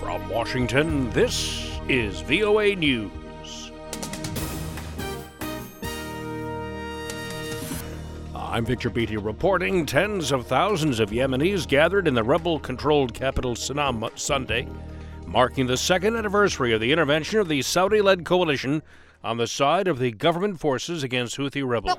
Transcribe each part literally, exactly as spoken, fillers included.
From Washington, this is V O A News. I'm Victor Beatty reporting. Tens of thousands of Yemenis gathered in the rebel-controlled capital Sanaa Sunday, marking the second anniversary of the intervention of the Saudi-led coalition on the side of the government forces against Houthi rebels.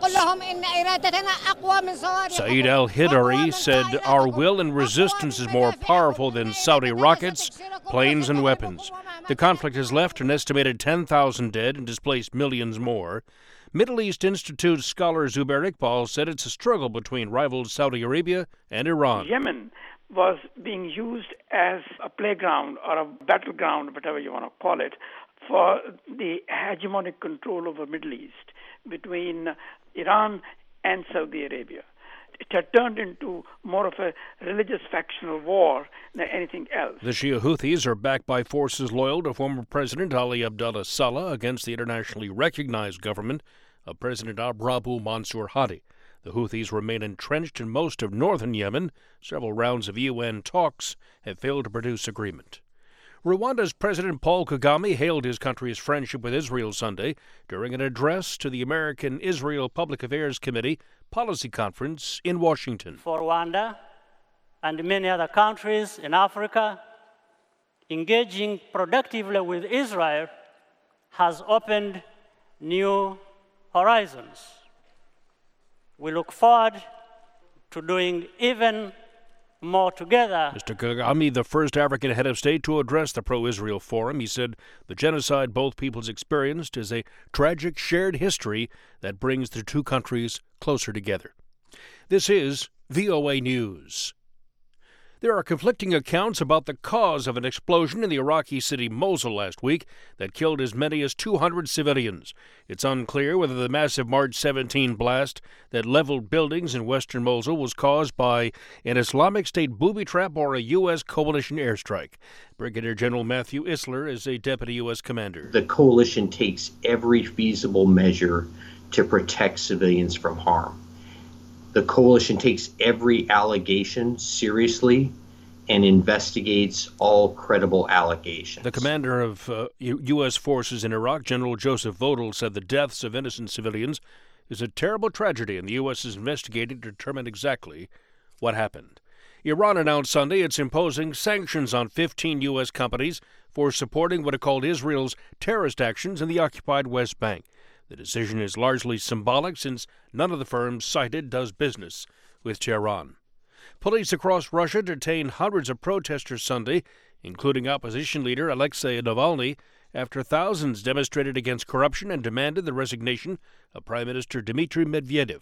Saeed al-Hidari said, "Our will and resistance is more powerful than Saudi rockets, planes, and weapons. The conflict has left an estimated ten thousand dead and displaced millions more." Middle East Institute scholar Zubair Iqbal said it's a struggle between rivals Saudi Arabia and Iran. Yemen was being used as a playground or a battleground, whatever you want to call it, for the hegemonic control over Middle East between Iran and Saudi Arabia. It had turned into more of a religious factional war than anything else. The Shia Houthis are backed by forces loyal to former President Ali Abdullah Saleh against the internationally recognized government of President Abrabu Mansur Hadi. The Houthis remain entrenched in most of northern Yemen. Several rounds of U N talks have failed to produce agreement. Rwanda's President Paul Kagame hailed his country's friendship with Israel Sunday during an address to the American-Israel Public Affairs Committee Policy Conference in Washington. For Rwanda and many other countries in Africa, engaging productively with Israel has opened new horizons. We look forward to doing even more together. Mister Kagame, the first African head of state to address the pro-Israel forum, he said the genocide both peoples experienced is a tragic shared history that brings the two countries closer together. This is V O A News. There are conflicting accounts about the cause of an explosion in the Iraqi city Mosul last week that killed as many as two hundred civilians. It's unclear whether the massive March seventeenth blast that leveled buildings in western Mosul was caused by an Islamic State booby trap or a U S coalition airstrike. Brigadier General Matthew Isler is a deputy U S commander. The coalition takes every feasible measure to protect civilians from harm. The coalition takes every allegation seriously and investigates all credible allegations. The commander of uh, U S forces in Iraq, General Joseph Vodal, said the deaths of innocent civilians is a terrible tragedy, and the U S is investigating to determine exactly what happened. Iran announced Sunday it's imposing sanctions on fifteen U S companies for supporting what it called Israel's terrorist actions in the occupied West Bank. The decision is largely symbolic since none of the firms cited does business with Tehran. Police across Russia detained hundreds of protesters Sunday, including opposition leader Alexei Navalny, after thousands demonstrated against corruption and demanded the resignation of Prime Minister Dmitry Medvedev.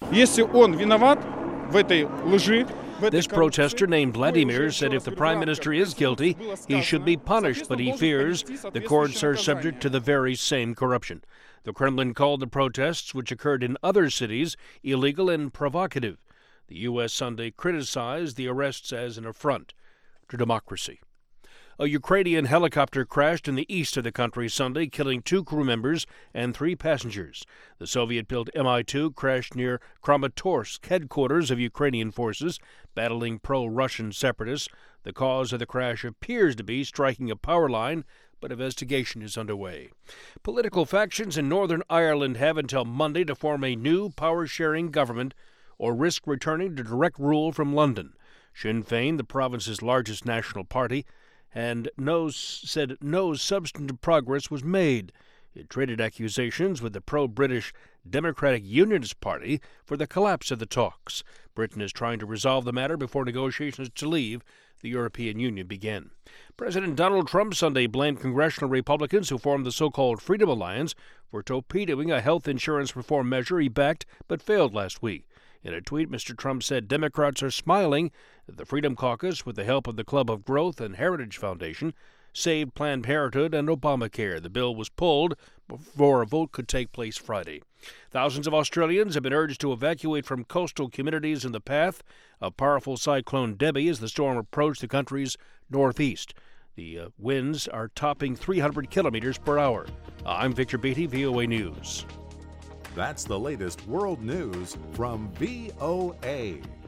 This protester named Vladimir said if the Prime Minister is guilty, he should be punished, but he fears the courts are subject to the very same corruption. The Kremlin called the protests, which occurred in other cities, illegal and provocative. The U S Sunday criticized the arrests as an affront to democracy. A Ukrainian helicopter crashed in the east of the country Sunday, killing two crew members and three passengers. The Soviet-built M I two crashed near Kramatorsk, headquarters of Ukrainian forces battling pro-Russian separatists. The cause of the crash appears to be striking a power line, but investigation is underway. Political factions in Northern Ireland have until Monday to form a new power-sharing government or risk returning to direct rule from London. Sinn Féin, the province's largest national party, and knows, said no substantive progress was made. It traded accusations with the pro-British Democratic Unionist Party for the collapse of the talks. Britain is trying to resolve the matter before negotiations to leave the European Union begin. President Donald Trump Sunday blamed congressional Republicans who formed the so-called Freedom Alliance for torpedoing a health insurance reform measure he backed but failed last week. In a tweet, Mister Trump said Democrats are smiling that the Freedom Caucus, with the help of the Club of Growth and Heritage Foundation, saved Planned Parenthood and Obamacare. The bill was pulled before a vote could take place Friday. Thousands of Australians have been urged to evacuate from coastal communities in the path of powerful Cyclone Debbie as the storm approached the country's northeast. The uh, winds are topping three hundred kilometers per hour. I'm Victor Beatty, V O A News. That's the latest world news from V O A.